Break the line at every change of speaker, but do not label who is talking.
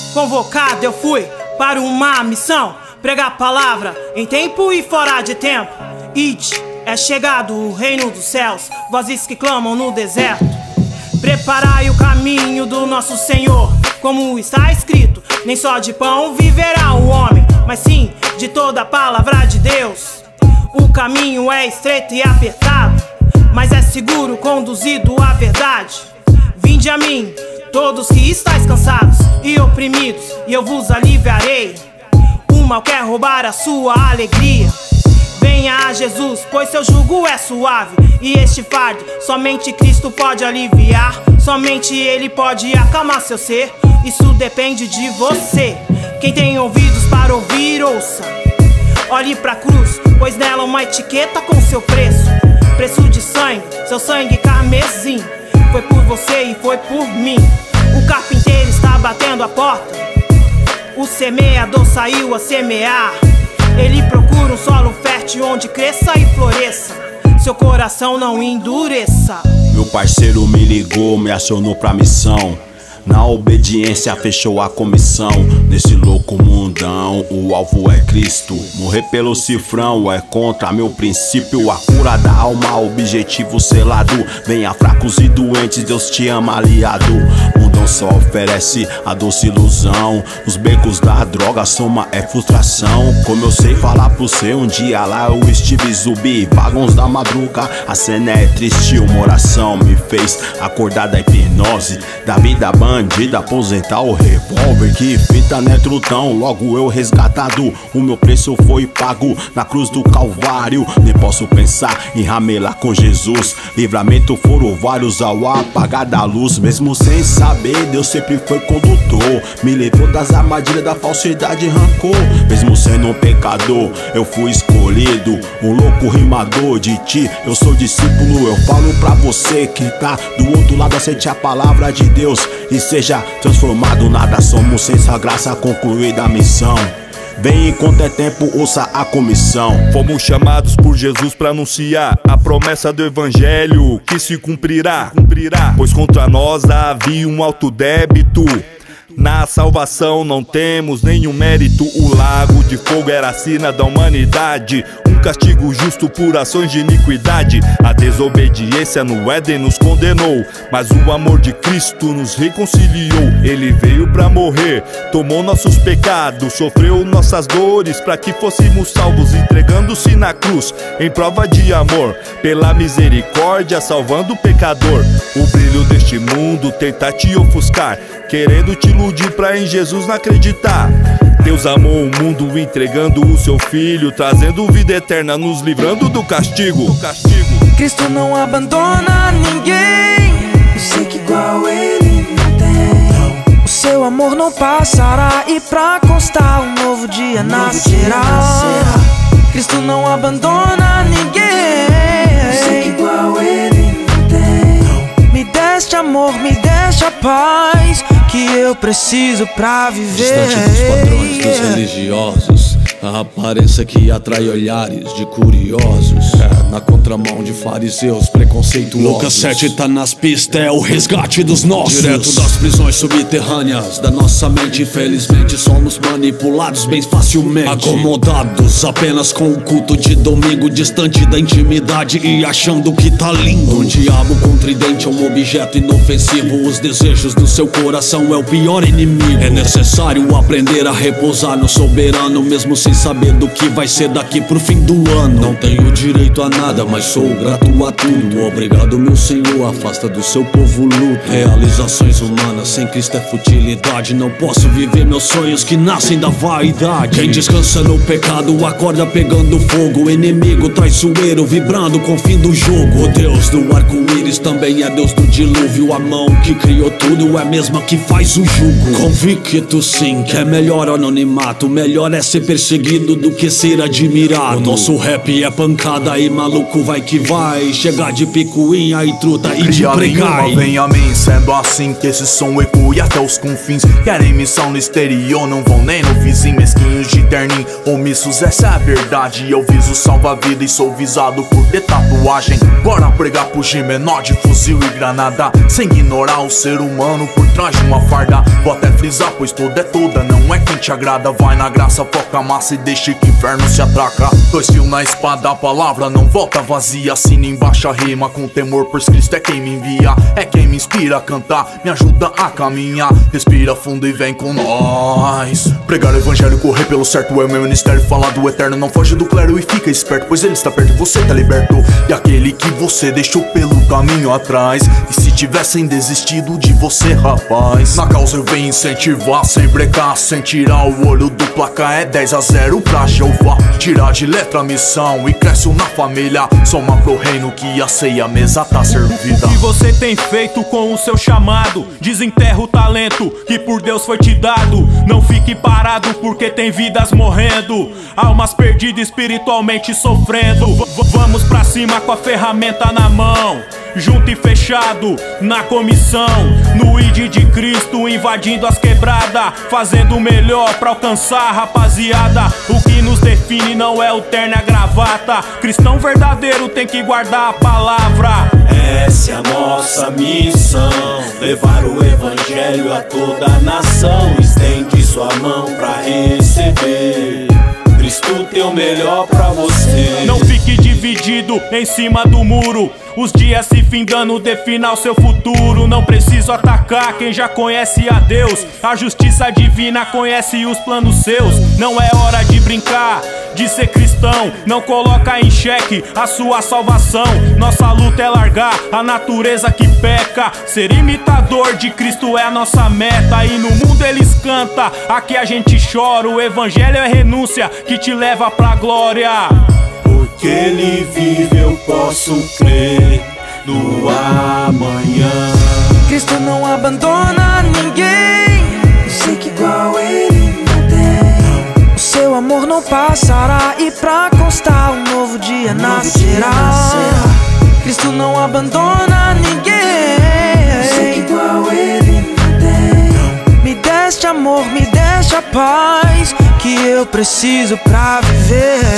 Convocado eu fui para uma missão, pregar a palavra em tempo e fora de tempo. Ide, é chegado o reino dos céus, vozes que clamam no deserto. Preparai o caminho do nosso Senhor, como está escrito: nem só de pão viverá o homem, mas sim de toda a palavra de Deus. O caminho é estreito e apertado, mas é seguro, conduzido à verdade. Vinde a mim, todos que estáis cansados e oprimidos, e eu vos aliviarei. O mal quer roubar a sua alegria. Venha a Jesus, pois seu jugo é suave, e este fardo somente Cristo pode aliviar. Somente Ele pode acalmar seu ser, isso depende de você. Quem tem ouvidos para ouvir, ouça. Olhe pra cruz, pois nela uma etiqueta com seu preço. Preço de sangue, seu sangue carmesim. Foi por você e foi por mim. O carpinteiro está batendo a porta, o semeador saiu a semear. Ele procura um solo fértil onde cresça e floresça, seu coração não endureça.
Meu parceiro me ligou, me acionou pra missão. Na obediência fechou a comissão. Nesse louco mundão, o alvo é Cristo. Morrer pelo cifrão é contra meu princípio. A cura da alma, objetivo selado. Venha fracos e doentes, Deus te ama aliado. Mundão só oferece a doce ilusão. Os becos da droga, soma é frustração. Como eu sei falar pro você, um dia lá eu estive zumbi. Vagões da madruga, a cena é triste. Uma oração me fez acordar da hipnose da vida bandida, aposentar o revólver. Que fita, né, trutão? Logo eu resgatado, o meu preço foi pago na cruz do Calvário. Nem posso pensar em ramelar com Jesus. Livramento foram vários ao apagar da luz. Mesmo sem saber, Deus sempre foi condutor. Me levou das armadilhas da falsidade e rancor. Mesmo sendo um pecador, eu fui escolhido. Um louco rimador de ti, eu sou discípulo. Eu falo pra você que tá do outro lado, aceite a palavra de Deus e seja transformado. Nada somos sem essa graça, concluída a missão. Vem enquanto é tempo, ouça a comissão.
Fomos chamados por Jesus para anunciar a promessa do evangelho que se cumprirá. Pois contra nós havia um alto débito. Na salvação não temos nenhum mérito. O lago de fogo era a sina da humanidade, um castigo justo por ações de iniquidade. A desobediência no Éden nos condenou, mas o amor de Cristo nos reconciliou. Ele veio pra morrer, tomou nossos pecados, sofreu nossas dores para que fôssemos salvos, entregando-se na cruz em prova de amor, pela misericórdia salvando o pecador. O brilho deste mundo tenta te ofuscar, querendo te iludir pra em Jesus não acreditar. Deus amou o mundo entregando o seu filho, trazendo vida eterna, nos livrando do castigo.
Cristo não abandona ninguém. Eu sei que igual ele não tem. O seu amor não passará, e pra constar um novo dia nascerá. Cristo não abandona ninguém. Eu sei que igual ele não tem. Me deste amor, me deste a paz que eu preciso pra viver.
Distante dos padrões dos religiosos, a aparência que atrai olhares de curiosos, na contramão de fariseus preconceituosos. Lucas 7 tá nas pistas, é o resgate dos nossos. Direto das prisões subterrâneas da nossa mente. Infelizmente somos manipulados bem facilmente, acomodados apenas com o culto de domingo, distante da intimidade e achando que tá lindo. Um diabo com tridente é um objeto inofensivo. Os desejos do seu coração é o pior inimigo. É necessário aprender a repousar no soberano, mesmo sem saber do que vai ser daqui pro fim do ano. Não tenho direito a nada, mas sou grato a tudo. Obrigado, meu Senhor, afasta do seu povo luto. Realizações humanas sem Cristo é futilidade. Não posso viver meus sonhos que nascem da vaidade. Quem descansa no pecado acorda pegando fogo. O inimigo traiçoeiro vibrando com o fim do jogo. O Deus do arco-íris também é Deus do dilúvio. A mão que criou tudo é a mesma que faz o jugo. Convicto sim, que é melhor anonimato. Melhor é ser perseguido do que ser admirado. O nosso rap é pancada e maluco vai que vai. Chegar de picuinha e truta e de pregai.
Vem a mim, sendo assim que esse som ecoe Brasil e até os confins. Querem missão no exterior, não vão nem no vizinho. Mesquinhos de terninho, omissos, essa é a verdade. Eu viso salva-vida e sou visado por ter tatuagem. Bora pregar pro G menor de fuzil e granada, sem ignorar o ser humano por trás de uma farda. Vou até frisar, pois toda é toda, não é quem te agrada. Vai na graça, foca a massa e deixa que o inferno se atraca. 2 fios na espada, a palavra não volta vazia. Assina embaixo a rima com temor, pois Cristo é quem me envia. É quem me inspira a cantar, me ajuda a caminhar. Respira fundo e vem com nós. Pregar o evangelho, correr pelo certo é o meu ministério. Falar do eterno, não foge do clero e fica esperto, pois ele está perto e você tá liberto. E aquele que você deixou pelo caminho atrás, e se tivessem desistido de você, rapaz. Na causa eu venho incentivar, sem brecar, sem tirar o olho do placar. É 10-0 pra Jeová. Tirar de letra a missão e cresce na família. Soma pro reino que a ceia, a mesa tá servida.
O que você tem feito com o seu chamado? Desenterra o talento que por Deus foi te dado. Não fique parado porque tem vidas morrendo, almas perdidas espiritualmente sofrendo. Vamos pra cima com a ferramenta na mão, junto e fechado na comissão, no ID de Cristo, invadindo as quebradas, fazendo o melhor pra alcançar a rapaziada. O que nos define não é o terno e a gravata. Cristão verdadeiro tem que guardar a palavra.
Essa é a nossa missão, levar o evangelho a toda a nação. Estende sua mão pra receber, Cristo tem o melhor pra você.
Não fique dividido em cima do muro, os dias se findando defina o seu futuro. Não preciso atacar quem já conhece a Deus, a justiça divina conhece os planos seus. Não é hora de brincar, de ser cristão, não coloca em xeque a sua salvação. Nossa luta é largar a natureza que peca, ser imitador de Cristo é a nossa meta. E no mundo eles cantam, aqui a gente chora. O evangelho é renúncia que te leva pra glória.
Porque ele vive eu posso crer no amanhã.
Cristo não abandona ninguém, eu sei que igual ele não tem. O seu amor não passará e pra constar um novo dia nascerá. Cristo não abandona ninguém, eu sei que igual ele não tem. Me deste amor, me deste a paz que eu preciso pra viver.